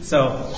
So,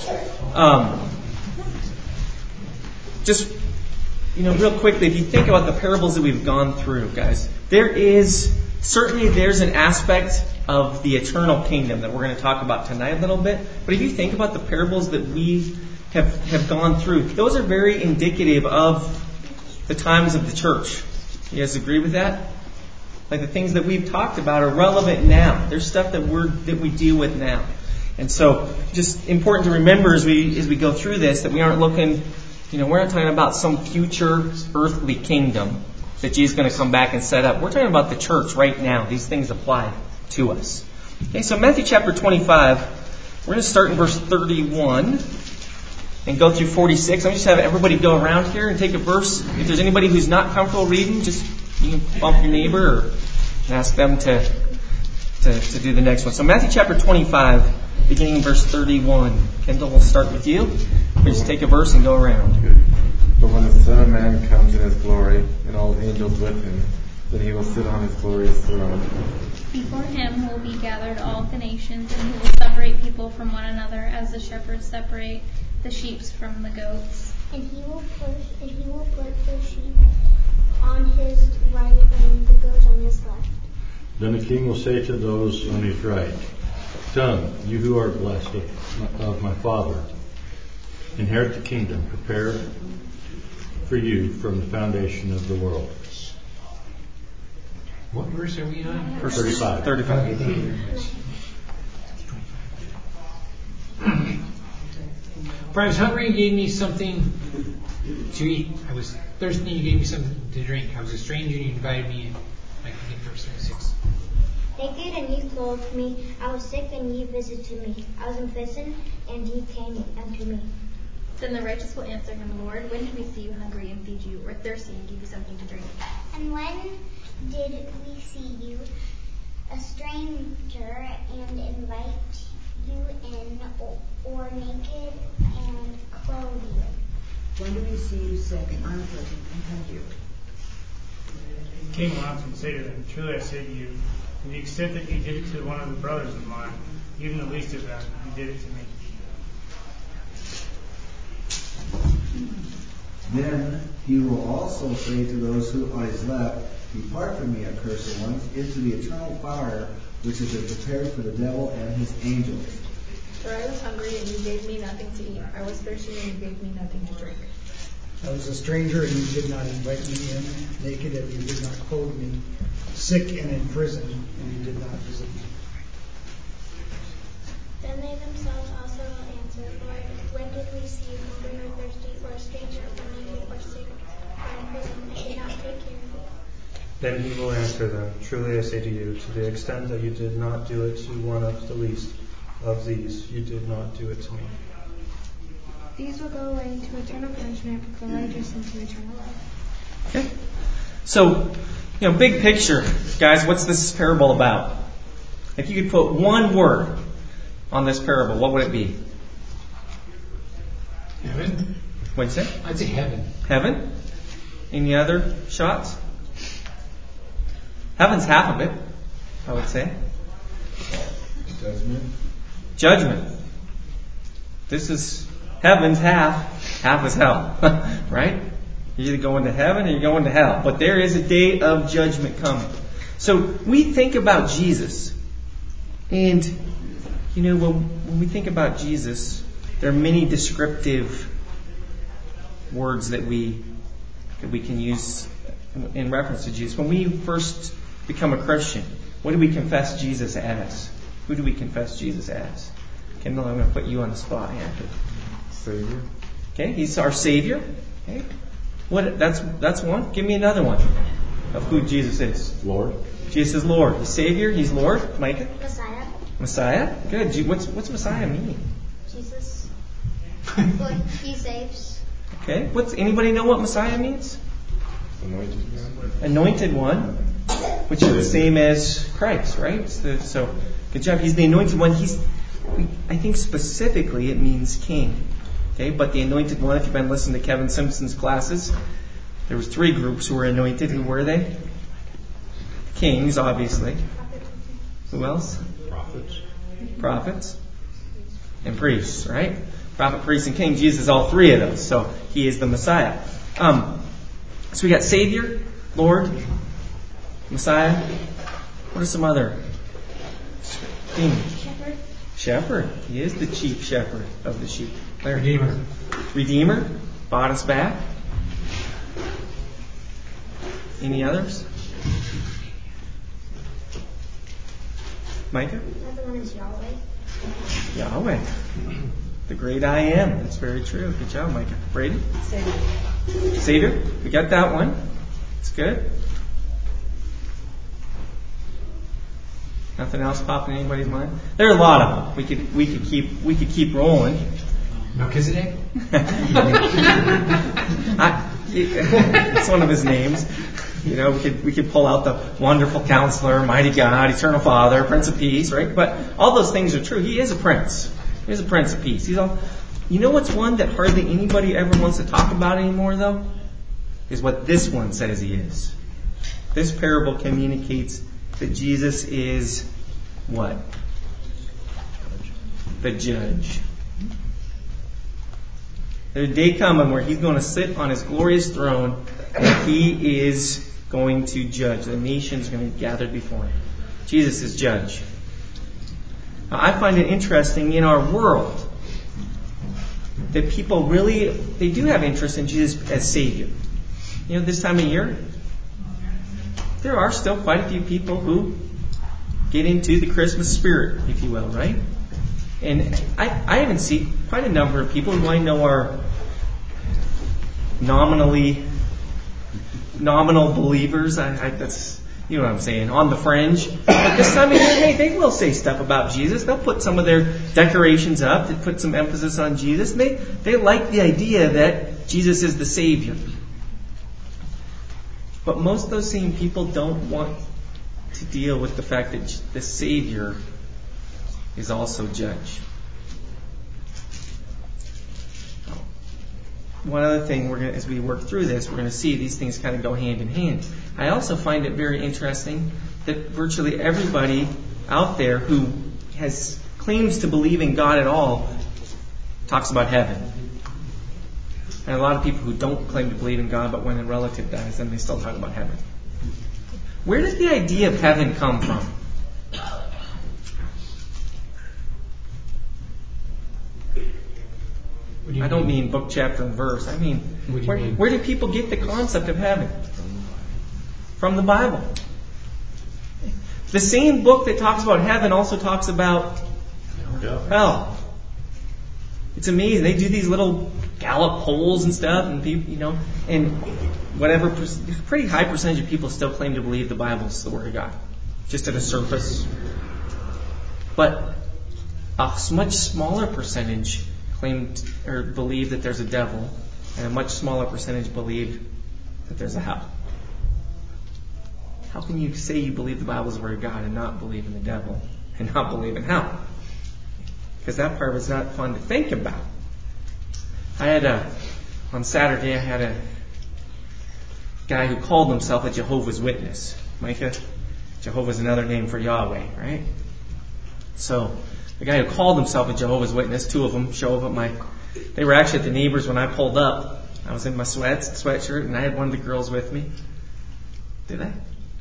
just, real quickly, if you think about the parables that we've gone through, guys, there's an aspect of the eternal kingdom that we're going to talk about tonight a little bit. But if you think about the parables that we have gone through, those are very indicative of the times of the church. You guys agree with that? Like the things that we've talked about are relevant now. There's stuff that we deal with now. And so just important to remember as we go through this that we aren't looking, we're not talking about some future earthly kingdom that Jesus is going to come back and set up. We're talking about the church right now. These things apply to us. Okay, so Matthew chapter 25, we're going to start in verse 31 and go through 46. I'm just have everybody go around here and take a verse. If there's anybody who's not comfortable reading, you can bump your neighbor or ask them to do the next one. So Matthew chapter 25, beginning verse 31. Kendall, we'll start with you. We just take a verse and go around. But when the Son of Man comes in His glory, and all angels with Him, then He will sit on His glorious throne. Before Him will be gathered all the nations, and He will separate people from one another, as the shepherds separate the sheep from the goats. And He will put the sheep on His right and the goats on His left. Then the King will say to those on His right, "Come, you who are blessed of my Father, inherit the kingdom prepared for you from the foundation of the world." What verse are we on? Verse 35. 35. For I was hungry, you gave me something to eat. I was thirsty, you gave me something to drink. I was a stranger, you invited me in. I can get verse 36. Naked, and ye clothed me. I was sick, and ye visited me. I was in prison, and ye came unto me. Then the righteous will answer him, Lord, when did we see you hungry and feed you, or thirsty and give you something to drink? And when did we see you a stranger and invite you in, or naked and clothe you? When do we see you sick and unfrozen and come to you? The king will answer and say to them, Truly I say to you, to the extent that you did it to one of the brothers of mine, even the least of them, you did it to me. Then He will also say to those who on His left, Depart from me, accursed ones, into the eternal fire, which is prepared for the devil and his angels. For I was hungry, and you gave me nothing to eat. I was thirsty, and you gave me nothing to drink. I was a stranger, and you did not invite me in, naked, and you did not clothe me, sick and in prison, and you did not visit me. Then they themselves also will answer, Lord, when did we see you hungry or thirsty, or a stranger, or naked, or sick, or in prison, and did not take care of you? Then He will answer them, Truly I say to you, to the extent that you did not do it to one of the least of these, you did not do it to me. These will go away into eternal punishment, but the righteous into eternal life. Okay. So, big picture, guys, what's this parable about? If you could put one word on this parable, what would it be? Heaven? What'd you say? I'd say heaven. Heaven? Any other shots? Heaven's half of it, I would say. Judgment. This is heaven's half is hell. Right? You're either going to heaven or you're going to hell. But there is a day of judgment coming. So we think about Jesus. And, when we think about Jesus, there are many descriptive words that we can use in reference to Jesus. When we first become a Christian, what do we confess Jesus as? Who do we confess Jesus as? Kendall, I'm going to put you on the spot here. Savior. Okay, He's our Savior. Okay, that's one. Give me another one of who Jesus is. Lord. Jesus is Lord. He's Savior. He's Lord. Micah. Messiah. Good. What's Messiah mean? Jesus. He saves. Okay. Anybody know what Messiah means? Anointed one, which is the same as Christ, right? So good job. He's the anointed one. I think specifically it means king. Okay, but the anointed one, if you've been listening to Kevin Simpson's classes, there was 3 groups who were anointed. Who were they? Kings, obviously. Who else? Prophets. and priest, right? Prophet, priest, and king. Jesus is all three of those. So he is the Messiah. So we got Savior, Lord, Messiah. What are some other themes? Shepherd. He is the chief shepherd of the sheep. Larry. Redeemer. Bought us back. Any others? Micah? Another one is Yahweh. Yahweh. The great I am. That's very true. Good job, Micah. Brady? Savior. We got that one. That's good. Nothing else popping in anybody's mind? There are a lot of them. We could keep rolling. Melchizedek? It's one of his names. We could pull out the wonderful counselor, mighty God, eternal Father, Prince of Peace, right? But all those things are true. He is a prince. He is a Prince of Peace. You know what's one that hardly anybody ever wants to talk about anymore, though? Is what this one says he is. This parable communicates that Jesus is what? The judge. There's a day coming where he's going to sit on his glorious throne and he is going to judge. The nation's going to be gathered before him. Jesus is judge. Now, I find it interesting in our world that people they do have interest in Jesus as Savior. This time of year, there are still quite a few people who get into the Christmas spirit, if you will, right? And I even see quite a number of people who I know are nominal believers. That's what I'm saying, on the fringe. But this time of year, hey, they will say stuff about Jesus. They'll put some of their decorations up to put some emphasis on Jesus. And they like the idea that Jesus is the Savior. But most of those same people don't want to deal with the fact that the Savior is also judge. One other thing, as we work through this, we're going to see these things kind of go hand in hand. I also find it very interesting that virtually everybody out there who claims to believe in God at all talks about heaven. And a lot of people who don't claim to believe in God, but when a relative dies, then they still talk about heaven. Where does the idea of heaven come from? I don't mean book, chapter, and verse. I mean, where do people get the concept of heaven? From the Bible. The same book that talks about heaven also talks about hell. It's amazing. They do these little Gallup polls and stuff, and people, and whatever, pretty high percentage of people still claim to believe the Bible is the Word of God, just at a surface. But a much smaller percentage claimed or believe that there's a devil, and a much smaller percentage believe that there's a hell. How can you say you believe the Bible is the Word of God and not believe in the devil and not believe in hell? Because that part was not fun to think about. On Saturday, I had a guy who called himself a Jehovah's Witness. Micah, Jehovah's another name for Yahweh, right? So, the guy who called himself a Jehovah's Witness, two of them show up they were actually at the neighbors when I pulled up. I was in my sweatshirt, and I had one of the girls with me. Did I?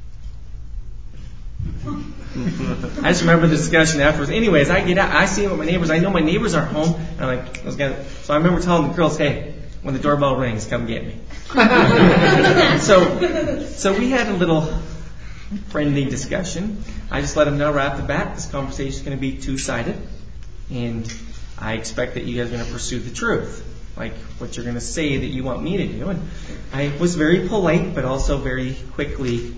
I just remember the discussion afterwards. Anyways, I get out, I see my neighbors. I know my neighbors aren't home. And I'm like, so I remember telling the girls, hey, when the doorbell rings, come get me. So we had a little friendly discussion. I just let them know right off the bat, this conversation is going to be two-sided. And I expect that you guys are going to pursue the truth. Like what you're going to say that you want me to do. And I was very polite, but also very quickly,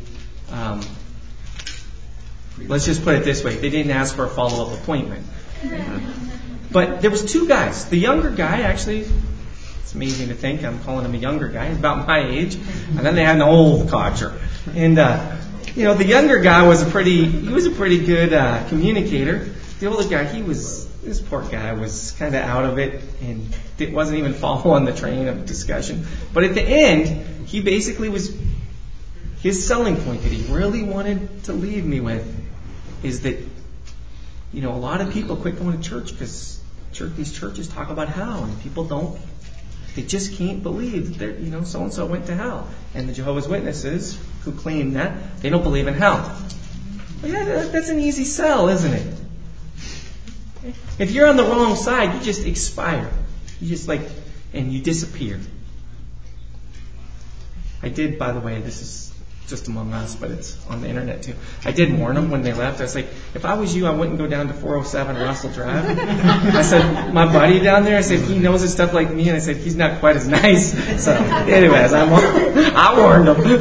let's just put it this way. They didn't ask for a follow-up appointment. But there was two guys. The younger guy, actually, it's amazing to think I'm calling him a younger guy. He's about my age. And then they had an old codger. And, the younger guy was a pretty good communicator. The older guy, this poor guy was kind of out of it and wasn't even following the train of discussion. But at the end, he basically his selling point that he really wanted to leave me with is that, a lot of people quit going to church because these churches talk about hell, and people don't. They just can't believe that so and so went to hell, and the Jehovah's Witnesses who claim that they don't believe in hell. Well, yeah, that's an easy sell, isn't it? If you're on the wrong side, you just expire. You just and you disappear. I did, by the way, this is just among us, but it's on the internet too. I did warn them when they left. I was like, if I was you, I wouldn't go down to 407 Russell Drive. I said, my buddy down there, I said, he knows his stuff like me, and I said, he's not quite as nice. So, anyways, I warned him.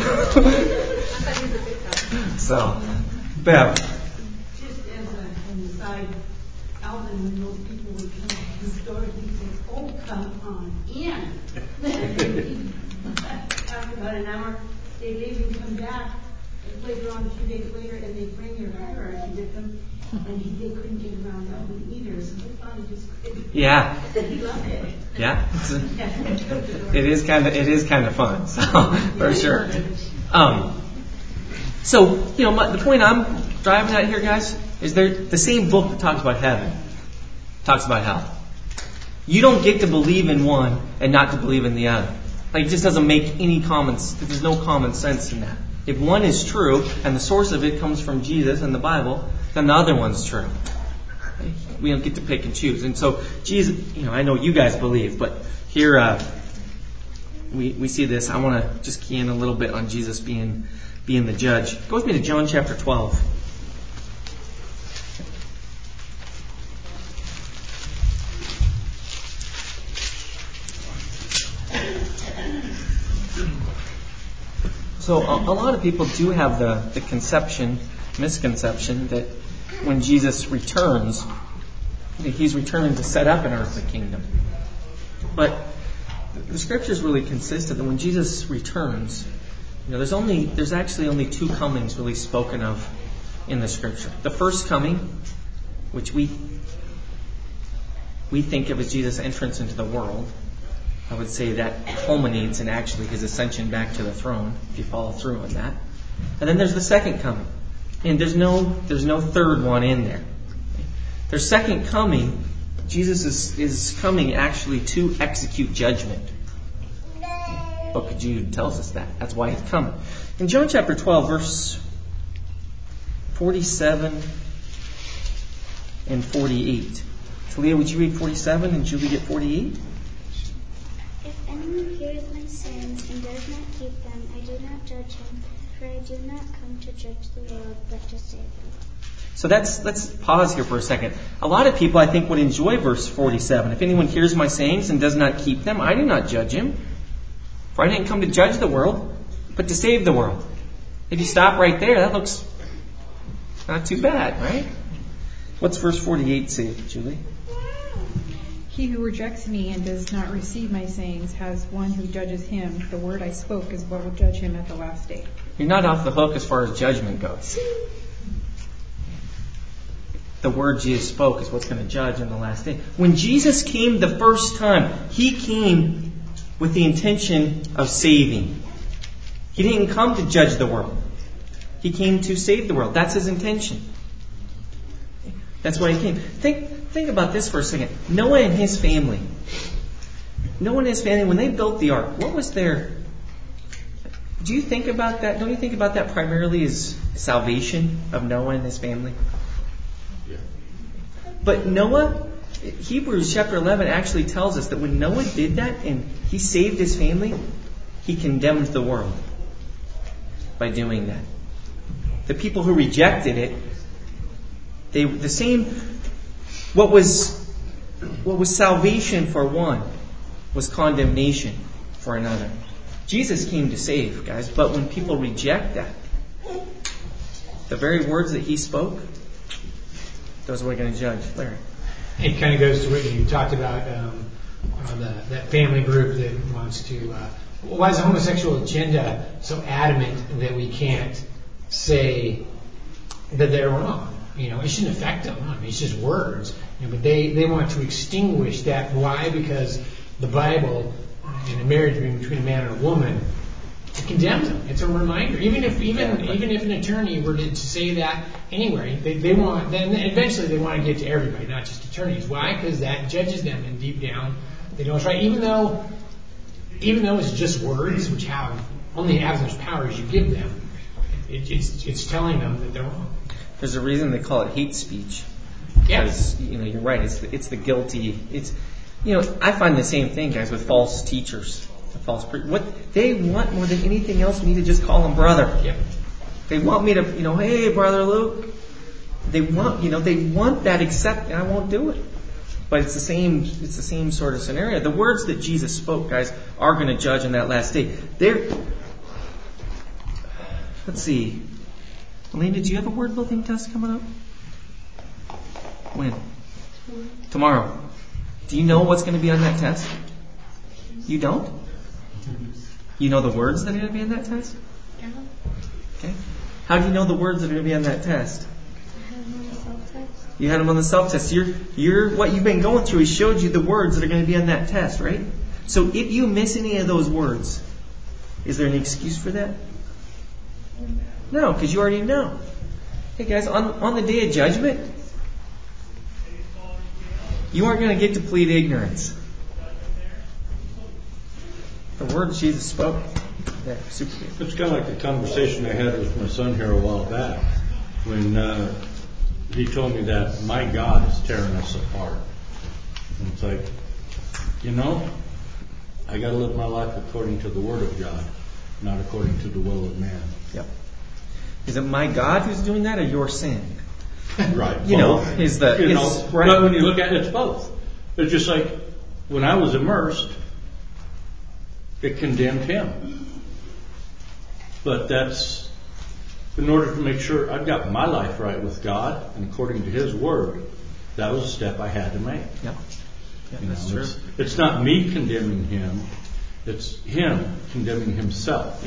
So, Bev. Just as an aside, Alvin, when those people would come to the store, he'd say, oh, come on in. After about an hour, they'd leave and come back later on, a few days later, and they'd bring their hierarchy with them, and they couldn't get around Alvin either, so they thought he just couldn't. Yeah. He loved it. Yeah. It is kind of fun, so, for sure. So, the point I'm driving at here, guys, is the same book that talks about heaven talks about hell. You don't get to believe in one and not to believe in the other. It just doesn't make any there's no common sense in that. If one is true, and the source of it comes from Jesus and the Bible, then the other one's true. We don't get to pick and choose. And so, Jesus, I know you guys believe, but here we see this. I want to just key in a little bit on Jesus being the judge. Go with me to John chapter 12. So a lot of people do have the misconception that when Jesus returns, that he's returning to set up an earthly kingdom. But the scriptures really consistent that when Jesus returns, there's actually only two comings really spoken of in the scripture. The first coming, which we think of as Jesus' entrance into the world, I would say that culminates in actually his ascension back to the throne, if you follow through on that. And then there's the second coming. And there's no third one in there. There's second coming. Jesus is coming actually to execute judgment. The book of Jude tells us that. That's why he's coming. In John chapter 12, verse 47 and 48. Talia, would you read 47 and Julie get 48? If anyone hears my sins and does not keep them, I do not judge him, for I do not come to judge the world, but to save the world. So let's pause here for a second. A lot of people, I think, would enjoy verse 47. If anyone hears my sayings and does not keep them, I do not judge him. For I didn't come to judge the world, but to save the world. If you stop right there, that looks not too bad, right? What's verse 48 say, Julie? He who rejects me and does not receive my sayings has one who judges him. The word I spoke is what will judge him at the last day. You're not off the hook as far as judgment goes. The word Jesus spoke is what's going to judge in the last day. When Jesus came the first time, he came with the intention of saving. He didn't come to judge the world. He came to save the world. That's his intention. That's why he came. Think about this for a second. Noah and his family. When they built the ark, what was their... Do you think about that? Don't you think about that primarily as salvation of Noah and his family? Yeah. But Noah, Hebrews chapter 11 actually tells us that when Noah did that and he saved his family, he condemned the world by doing that. The people who rejected it, what was salvation for one was condemnation for another. Jesus came to save, guys, but when people reject that, the very words that he spoke, those are what we're going to judge. Larry. It kind of goes to what you talked about, that family group that wants to... why is the homosexual agenda so adamant that we can't say that they're wrong? It shouldn't affect them. It's just words. But they want to extinguish that. Why? Because the Bible, in a marriage between a man and a woman, it condemns them. It's a reminder. Even if an attorney were to say that anywhere, they want, then eventually they want to get to everybody, not just attorneys. Why? Because that judges them, and deep down they know it's right. Even though it's just words, which only have as much power as you give them, it's telling them that they're wrong. There's a reason they call it hate speech. Yes. Because, you're right. It's the guilty. I find the same thing, guys, with false teachers. What they want more than anything else me to just call them brother. Yep. They want me to, hey, Brother Luke. They want that, except I won't do it. But it's the same sort of scenario. The words that Jesus spoke, guys, are going to judge on that last day. Let's see. Elena, do you have a word building test coming up? When? Tomorrow. Do you know what's going to be on that test? You don't? You know the words that are going to be on that test? Yeah. Okay. How do you know the words that are going to be on that test? I had them on the self-test. You had them on the self-test. What you've been going through has showed you the words that are going to be on that test, right? So if you miss any of those words, is there an excuse for that? No, because you already know. Hey guys, on the day of judgment, you aren't going to get to plead ignorance. The words Jesus spoke, they're super good. It's kind of like the conversation I had with my son here a while back when he told me that my God is tearing us apart. And it's like, I got to live my life according to the Word of God, not according to the will of man. Yep. Is it my God who's doing that, or your sin? Right. Right. But when you look at it, it's both. It's just like when I was immersed, it condemned him. But that's in order to make sure I've got my life right with God and according to His Word. That was a step I had to make. Yep. That's true. It's not me condemning him. It's him condemning himself.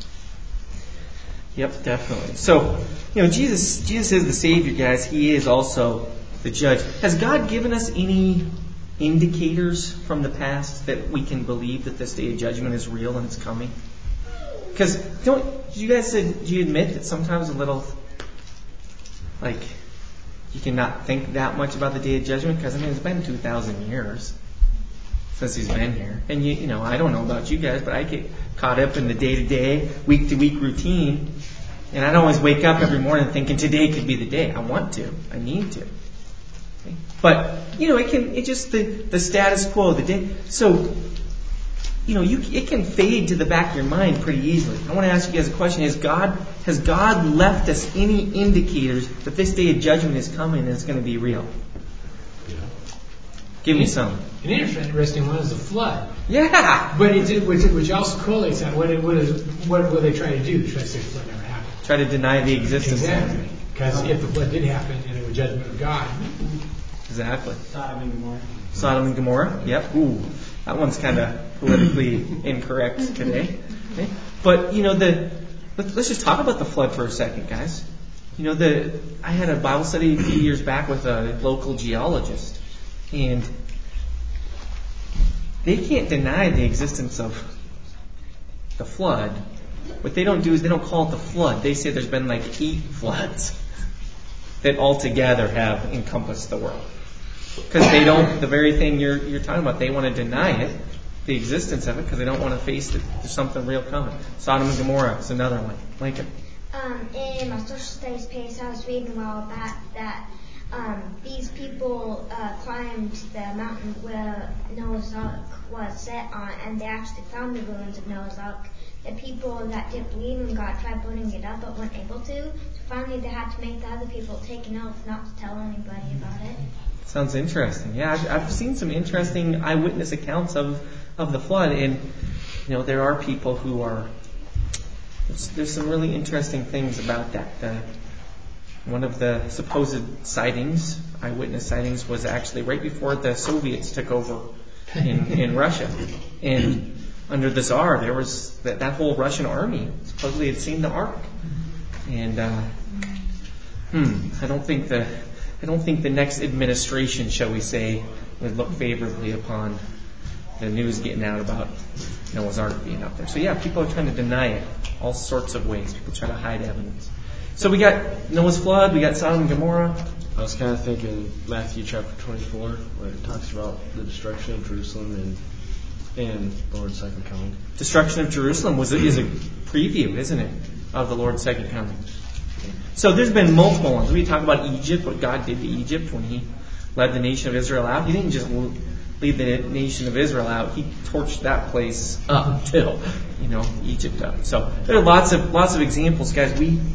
Yep, definitely. So, Jesus is the Savior, guys. He is also the judge. Has God given us any indicators from the past that we can believe that this day of judgment is real and it's coming? Because do you admit that sometimes a little, you cannot think that much about the day of judgment? Because it's been 2,000 years since He's been here, and I don't know about you guys, but I get caught up in the day-to-day, week-to-week routine, and I don't always wake up every morning thinking today could be the day. I want to, I need to. Okay? But it's just the status quo of the day. So it can fade to the back of your mind pretty easily. I want to ask you guys a question: Has God left us any indicators that this day of judgment is coming and it's going to be real? Yeah. Give me some. An interesting one is the flood. Yeah. But which also correlates on what will they try to do? Try to say the flood never happened. Try to deny the existence. Exactly. Because if the flood did happen and it was judgment of God. Exactly. Sodom and Gomorrah. Yep. Ooh, that one's kind of politically incorrect today. Okay. But let's just talk about the flood for a second, guys. I had a Bible study a few years back with a local geologist, and they can't deny the existence of the flood. What they don't do is they don't call it the flood. They say there's been 8 floods that altogether have encompassed the world. Because they don't, the very thing you're talking about, they want to deny it, the existence of it, because they don't want to face that there's something real coming. Sodom and Gomorrah is another one. Lincoln. In my social studies piece, I was reading a while back that these people climbed the mountain where Noah's Ark was set on, and they actually found the ruins of Noah's Ark. The people that didn't believe in God tried putting it up but weren't able to. So finally they had to make the other people take an oath not to tell anybody about it. Sounds interesting. Yeah, I've seen some interesting eyewitness accounts of the flood, and there are people who are. There's some really interesting things about that. One of the supposed sightings, eyewitness sightings, was actually right before the Soviets took over in Russia, and under the Tsar, there was that whole Russian army supposedly had seen the Ark, and I don't think the next administration, shall we say, would look favorably upon the news getting out about Noah's Ark being up there. So yeah, people are trying to deny it all sorts of ways. People try to hide evidence. So we got Noah's flood, we got Sodom and Gomorrah. I was kind of thinking Matthew chapter 24, where it talks about the destruction of Jerusalem and the Lord's second coming. Destruction of Jerusalem is a preview, isn't it, of the Lord's second coming. So there's been multiple ones. We talk about Egypt, what God did to Egypt when He led the nation of Israel out. He didn't just lead the nation of Israel out. He torched that place up till, Egypt up. So there are lots of examples, guys.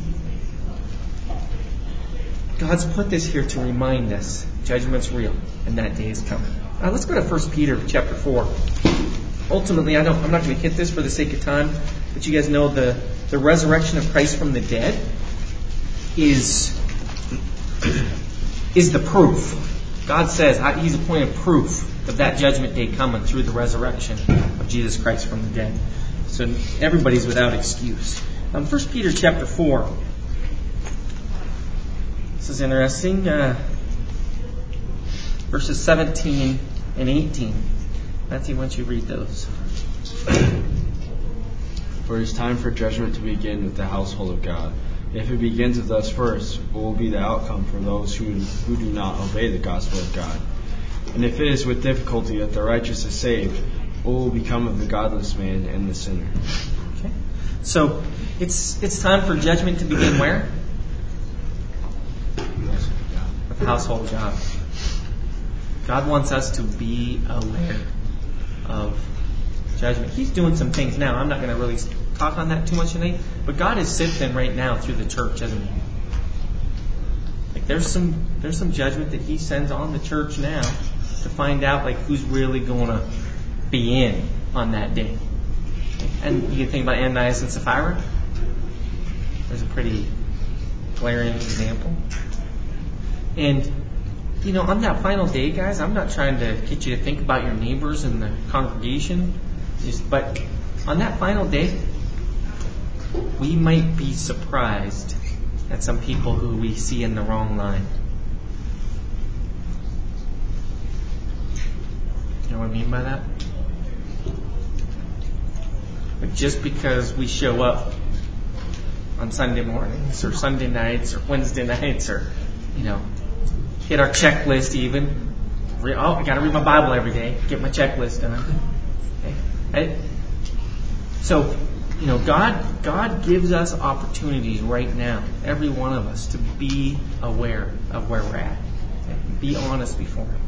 God's put this here to remind us judgment's real and that day is coming. Let's go to 1 Peter chapter 4. Ultimately, I'm not going to hit this for the sake of time, but you guys know the resurrection of Christ from the dead is the proof. God says He's appointed proof of that judgment day coming through the resurrection of Jesus Christ from the dead. So everybody's without excuse. 1 Peter chapter 4. This is interesting. Verses 17 and 18. Matthew, why don't you read those? For it is time for judgment to begin with the household of God. If it begins with us first, what will be the outcome for those who do not obey the gospel of God? And if it is with difficulty that the righteous is saved, what will become of the godless man and the sinner? Okay. So it's time for judgment to begin where? With the household of God. God wants us to be aware of judgment. He's doing some things now. I'm not going to really talk on that too much tonight, but God is sifting right now through the church, isn't He? Like there's some judgment that He sends on the church now to find out who's really going to be in on that day. And you can think about Ananias and Sapphira. There's a pretty glaring example. And on that final day, guys, I'm not trying to get you to think about your neighbors in the congregation, but on that final day, we might be surprised at some people who we see in the wrong line. You know what I mean by that? But just because we show up on Sunday mornings or Sunday nights or Wednesday nights or, hit our checklist even. I got to read my Bible every day. Get my checklist done. Okay? So, God gives us opportunities right now, every one of us, to be aware of where we're at. Okay? Be honest before Him.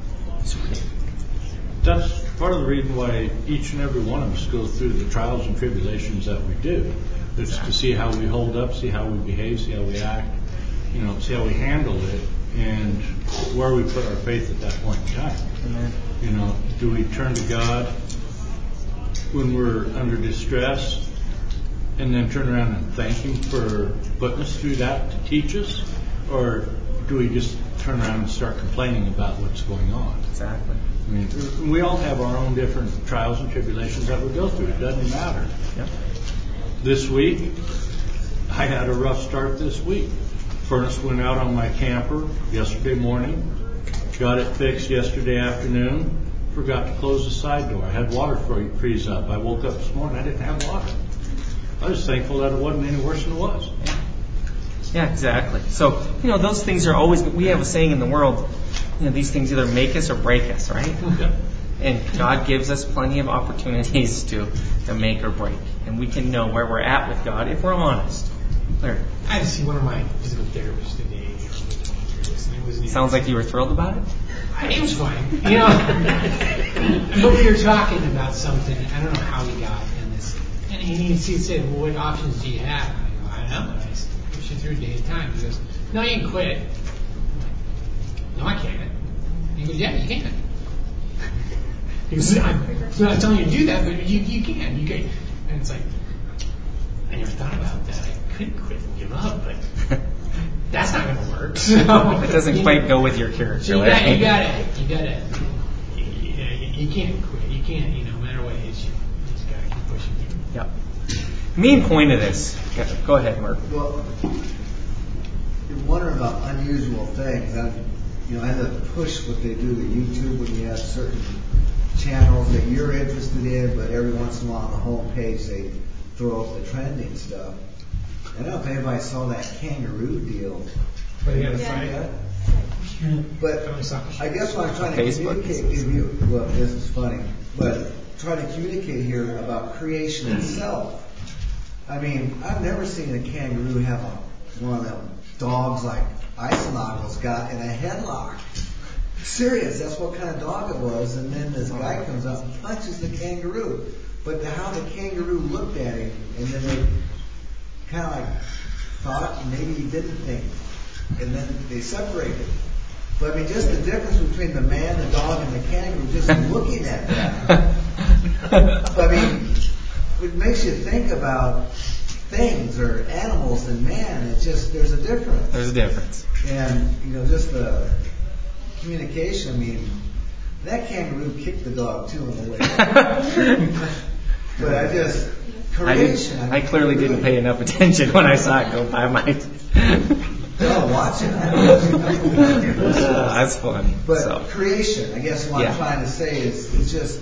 That's part of the reason why each and every one of us go through the trials and tribulations that we do. It's to see how we hold up, see how we behave, see how we act, see how we handle it, and where we put our faith at that point in time. Amen. Do we turn to God when we're under distress and then turn around and thank Him for putting us through that to teach us? Or do we just turn around and start complaining about what's going on? Exactly. I mean, we all have our own different trials and tribulations that we go through. It doesn't matter. Yep. This week, I had a rough start this week. Furnace went out on my camper yesterday morning. Got it fixed yesterday afternoon. Forgot to close the side door. I had water freeze up. I woke up this morning. I didn't have water. I was thankful that it wasn't any worse than it was. Yeah, exactly. So, those things are always, we have a saying in the world, these things either make us or break us, right? And God gives us plenty of opportunities to make or break. And we can know where we're at with God if we're honest. Larry. I had to see one of my physical therapists today. Sounds like you were thrilled about it? It was fine. But we were talking about something. I don't know how we got in this. And he said, well, what options do you have? And I go, I don't know. I just push it through a day at a time. He goes, no, you can quit. No, I can't. He goes, yeah, you can. He goes, I'm not telling you to do that, but you can. You can. And it's like, I never thought about that. I could quit and give up, but that's not going to work. So, it doesn't quite go with your character. So you gotta, you can't quit. You can't, no matter what it is, you just gotta keep pushing through. Yep. Main point of this. Go ahead, Mark. Well, you're wondering about unusual things. I had to push what they do to YouTube when you have certain channels that you're interested in, but every once in a while on the home page they throw up the trending stuff. I don't know if anybody saw that kangaroo deal. But I guess what I'm trying to communicate with you, well, this is funny, but trying to communicate here about creation itself. I mean, I've never seen a kangaroo have one of them dogs like Isenoggle's got in a headlock. Serious, that's what kind of dog it was. And then this guy comes up and punches the kangaroo. But how the kangaroo looked at him, and then they kind of like thought maybe he didn't think, and then they separated. But I mean, just the difference between the man, the dog, and the kangaroo, just looking at that. I mean, it makes you think about things or animals and man. It's just, there's a difference. There's a difference. And, just the communication, I mean, that kangaroo kicked the dog too in the way. But creation. I clearly didn't pay enough attention when I saw it go by my... No, watch it. That's fun. But creation, I guess what I'm trying to say is, it's just,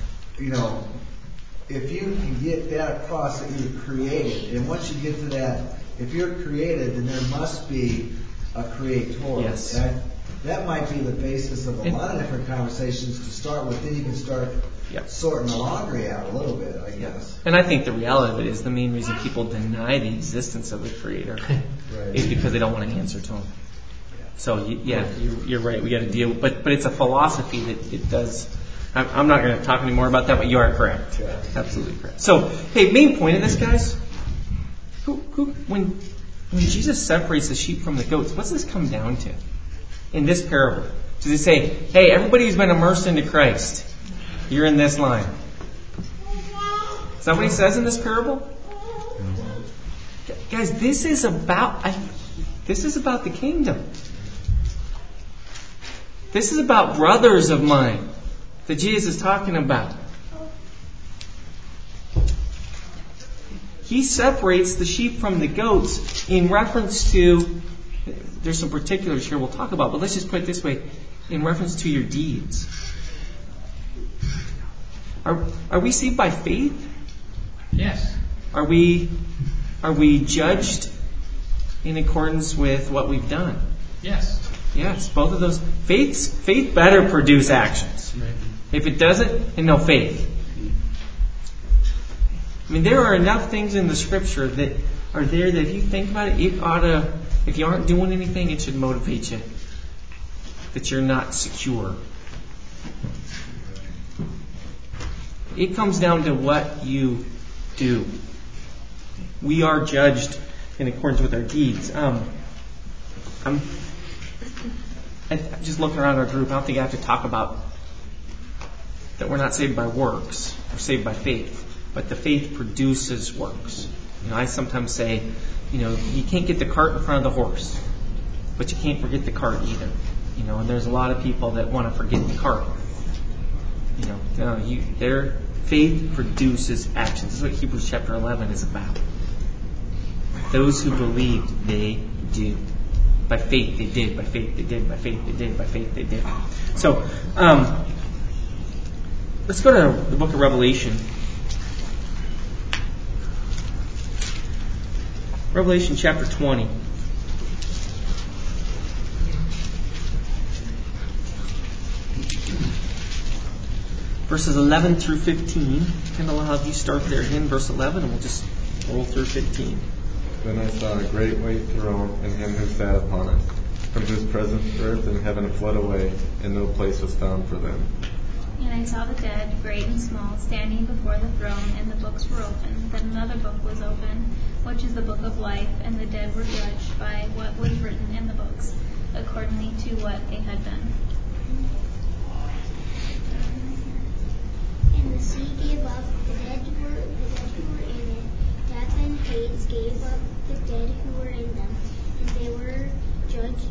if you can get that across that you're created, and once you get to that, if you're created, then there must be a creator. Yes. That might be the basis of a lot of different conversations to start with. Then you can start sorting the laundry out a little bit, I guess. And I think the reality of it is the main reason people deny the existence of the Creator is because they don't want to answer to Him. So you're right. We got to deal. But it's a philosophy that it does. I'm not going to talk any more about that, but you are correct. Yeah. Absolutely correct. So, hey, main point of this, guys. When Jesus separates the sheep from the goats, what's this come down to in this parable? Does it say, hey, everybody who's been immersed into Christ, you're in this line? Is that what he says in this parable? Guys, this is about the kingdom. This is about brothers of mine that Jesus is talking about. He separates the sheep from the goats in reference to, there's some particulars here we'll talk about, but let's just put it this way, in reference to your deeds. Are we saved by faith? Yes. Are we judged in accordance with what we've done? Yes. Yes, both of those. Faith better produce actions. Right. If it doesn't, then no faith. I mean, there are enough things in the Scripture that are there that if you think about it, if you aren't doing anything, it should motivate you. That you're not secure. It comes down to what you do. We are judged in accordance with our deeds. I'm just looking around our group. I don't think I have to talk about that we're not saved by works. We're saved by faith. But the faith produces works. I sometimes say, you can't get the cart in front of the horse, but you can't forget the cart either. And there's a lot of people that want to forget the cart. Their faith produces actions. This is what Hebrews chapter 11 is about. Those who believed, they do. By faith they did. By faith they did. By faith they did. By faith they did. So, let's go to the book of Revelation. Revelation chapter 20. Verses 11 through 15. And I'll have you start there again, verse 11, and we'll just roll through 15. Then I saw a great white throne, and him who sat upon it, from whose presence earth and heaven fled away, and no place was found for them. And I saw the dead, great and small, standing before the throne, and the books were opened. Then another book was opened, which is the book of life, and the dead were judged by what was written in the books, accordingly to what they had done. And the sea gave up the dead who were in it. Death and Hades gave up the dead who were in them, and they were judged,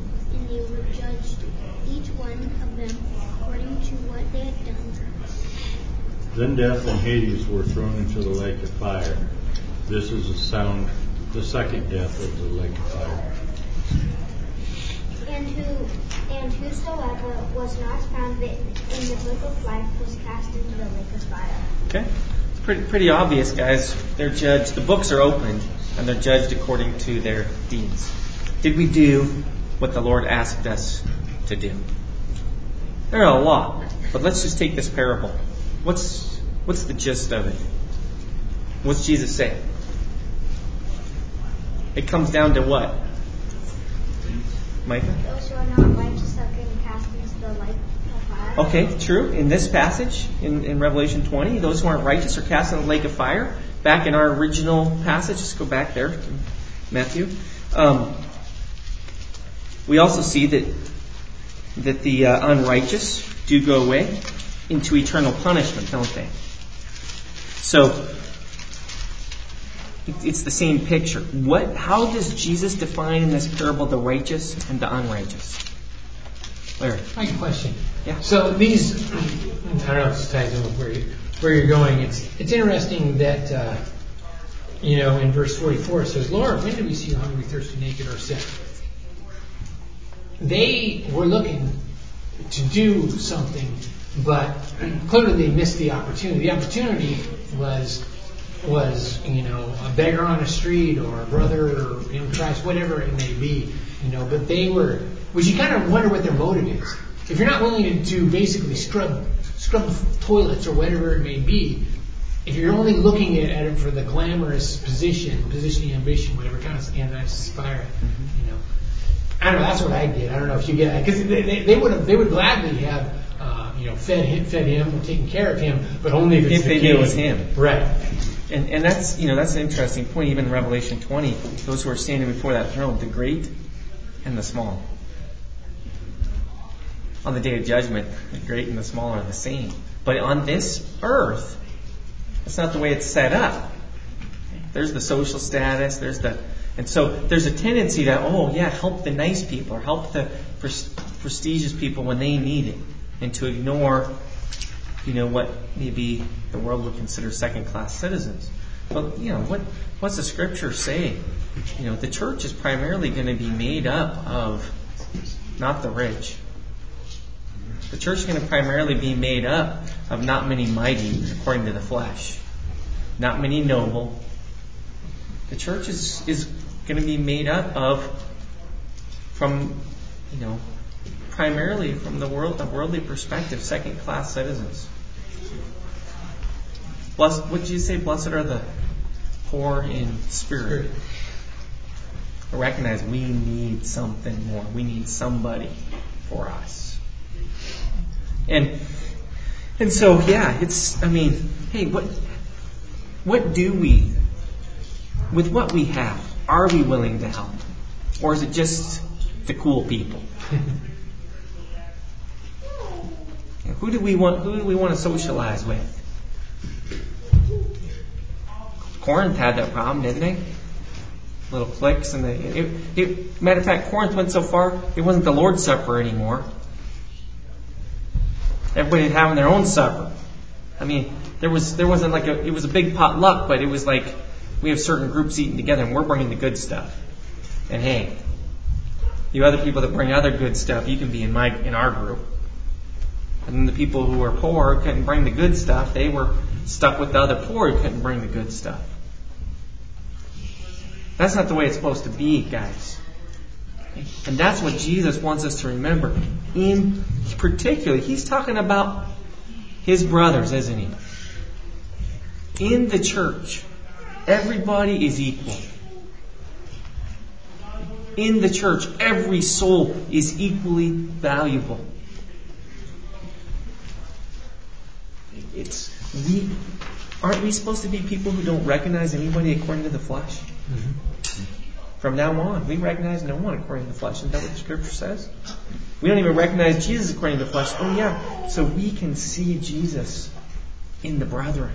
each one of them according to what they had done. Then death and Hades were thrown into the lake of fire. This is the second death of the lake of fire. And who Whosoever was not found written in the book of life was cast into the lake of fire. Okay? It's pretty obvious, guys. They're judged. The books are opened, and they're judged according to their deeds. Did we do what the Lord asked us to do? There are a lot, but let's just take this parable. What's the gist of it? What's Jesus say? It comes down to what? Micah? Those who are not righteous are getting cast into the lake of fire. Okay, true. In this passage, in Revelation 20, those who aren't righteous are cast in the lake of fire. Back in our original passage, let's go back there to Matthew. We also see that the unrighteous do go away into eternal punishment, don't they? So, it's the same picture. How does Jesus define in this parable the righteous and the unrighteous? Larry? My question. Yeah. So these, I don't know if this ties in with where you're going. It's interesting that, in verse 44 it says, Lord, when did we see you hungry, thirsty, naked, or sick? They were looking to do something, but clearly they missed the opportunity. The opportunity was a beggar on a street or a brother in Christ, whatever it may be, but they were, which you kind of wonder what their motive is. If you're not willing to basically scrub toilets or whatever it may be, if you're only looking at it for the glamorous position, ambition, whatever kind of aspire, I don't know. That's what I get. I don't know if you get that, because they would gladly have fed him or taken care of him, but only if they knew it was him, right? And that's an interesting point. Even in Revelation 20, those who are standing before that throne, the great and the small. On the day of judgment, the great and the small are the same. But on this earth, that's not the way it's set up. There's the social status. And so there's a tendency to, help the nice people or help the prestigious people when they need it, and to ignore, what maybe the world would consider second-class citizens. But what's the Scripture say? The church is primarily going to be made up of not the rich. The church is going to primarily be made up of not many mighty, according to the flesh, not many noble. The church is going to be made up of primarily from a worldly perspective, second-class citizens. What did you say? Blessed are the poor in spirit. I recognize we need something more. We need somebody for us. And so, hey, what do we, with what we have, are we willing to help? Or is it just the cool people? Who do we want to socialize with? Corinth had that problem, didn't they? Little cliques, and matter of fact, Corinth went so far it wasn't the Lord's Supper anymore. Everybody was having their own supper. There wasn't it was a big potluck, but it was like we have certain groups eating together, and we're bringing the good stuff. And hey, you other people that bring other good stuff, you can be in our group. And then the people who were poor couldn't bring the good stuff. They were stuck with the other poor who couldn't bring the good stuff. That's not the way it's supposed to be, guys. And that's what Jesus wants us to remember. In particular, he's talking about his brothers, isn't he? In the church, everybody is equal. In the church, every soul is equally valuable. Aren't we supposed to be people who don't recognize anybody according to the flesh? Mm-hmm. From now on, we recognize no one according to the flesh. Isn't that what the Scripture says? We don't even recognize Jesus according to the flesh. Oh yeah, so we can see Jesus in the brethren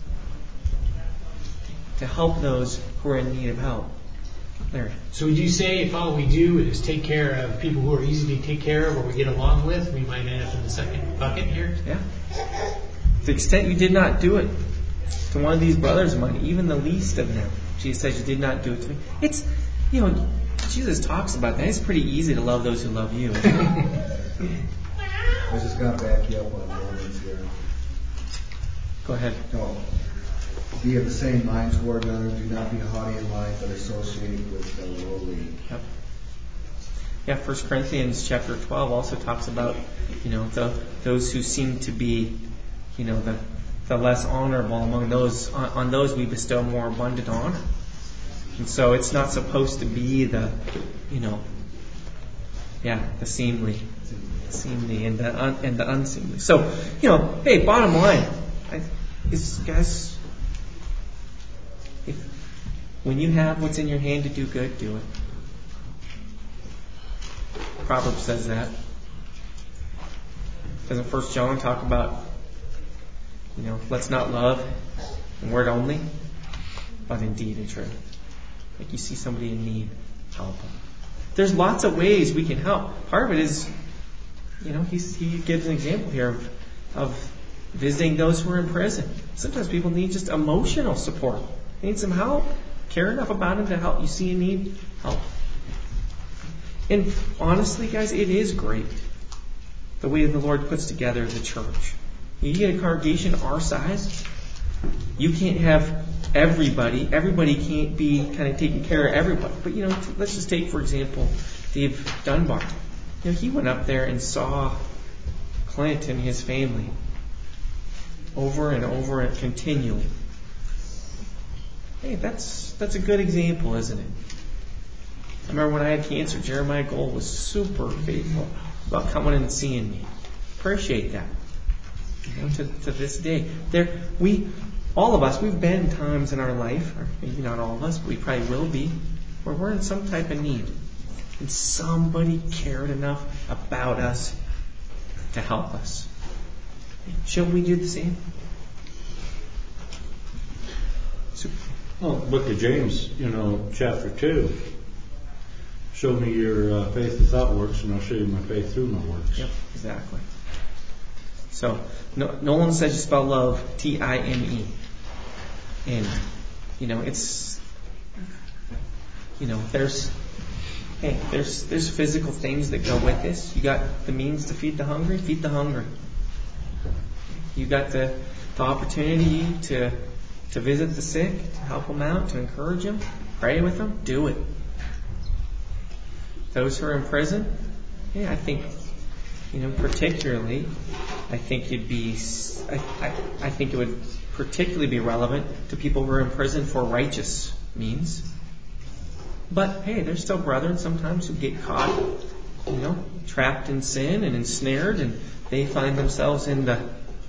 to help those who are in need of help. Larry. So would you say if all we do is take care of people who are easy to take care of or we get along with, we might end up in the second bucket here? Yeah. To the extent you did not do it to one of these brothers of mine, even the least of them, Jesus says you did not do it to me. It's, Jesus talks about that. It's pretty easy to love those who love you, isn't it? I just got to back you up on Romans here. Go ahead. No. Be of the same mind toward another. Do not be haughty in mind, but associate with the lowly. Yep. Yeah, 1 Corinthians chapter 12 also talks about, those who seem to be, the less honorable among those. On those we bestow more abundant honor. And so it's not supposed to be the seemly and the unseemly. So, hey, bottom line is, guys, when you have what's in your hand to do good, do it. Proverbs says that. Doesn't 1 John talk about, let's not love in word only, but in deed and truth. Like you see somebody in need, help them. There's lots of ways we can help. Part of it is, he gives an example here of visiting those who are in prison. Sometimes people need just emotional support. They need some help. Care enough about them to help. You see a need, help. And honestly, guys, it is great the way the Lord puts together the church. You get a congregation our size, you can't have everybody. Everybody can't be kind of taking care of everybody. But, let's just take, for example, Dave Dunbar. He went up there and saw Clint and his family over and over and continually. Hey, that's a good example, isn't it? I remember when I had cancer, Jeremiah Gold was super faithful about coming and seeing me. Appreciate that. To this day. All of us, we've been times in our life, or maybe not all of us, but we probably will be, where we're in some type of need. And somebody cared enough about us to help us. Shouldn't we do the same? Well, book of James, chapter 2. Show me your faith without works, and I'll show you my faith through my works. Yep, exactly. So, Nolan says you spell love Time. And, it's, there's physical things that go with this. You got the means to feed the hungry, feed the hungry. You got the opportunity to visit the sick, to help them out, to encourage them, pray with them, do it. Those who are in prison, I think, particularly, I think it would particularly be relevant to people who are in prison for righteous means. But hey, there's still brethren sometimes who get caught, trapped in sin and ensnared, and they find themselves in the,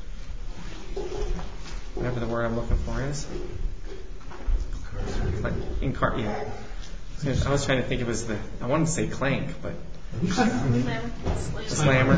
whatever the word I'm looking for is. I was trying to think it was I wanted to say clank, but slammer,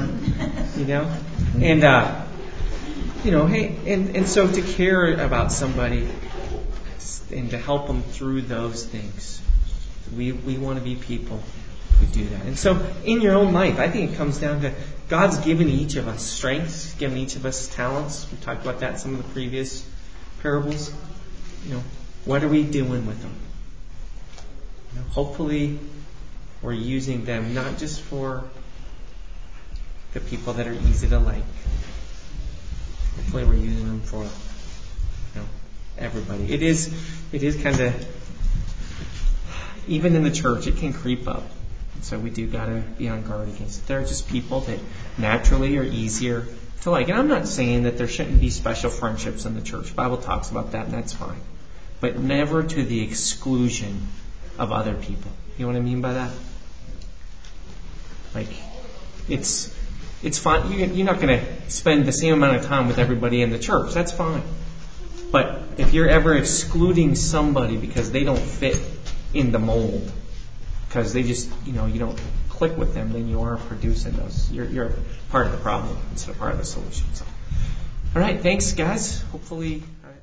and so to care about somebody and to help them through those things, we want to be people who do that. And so in your own life, I think it comes down to God's given each of us strengths, given each of us talents. We talked about that in some of the previous parables. What are we doing with them? Hopefully we're using them not just for the people that are easy to like. Hopefully we're using them for everybody. It is kind of, even in the church, it can creep up. So we do got to be on guard against it. There are just people that naturally are easier to like. And I'm not saying that there shouldn't be special friendships in the church. The Bible talks about that, and that's fine. But never to the exclusion of other people. You know what I mean by that? Like, it's fine. You're not going to spend the same amount of time with everybody in the church. That's fine. But if you're ever excluding somebody because they don't fit in the mold, because they just, you don't click with them, then you are producing those. You're part of the problem instead of part of the solution. So, all right, thanks, guys. Hopefully.